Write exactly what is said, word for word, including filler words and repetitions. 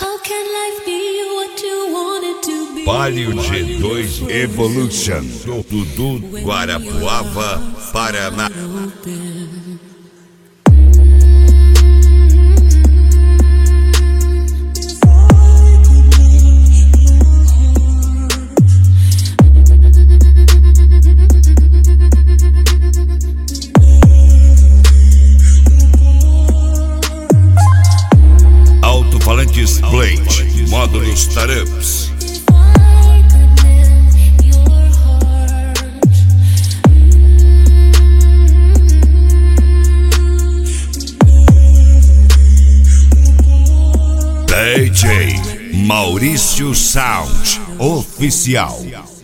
Palio G dois Evolution, Dudu, Guarapuava, Paraná. Alto-falantes Blade, módulos Tarups. D J Maurício Sound Oficial.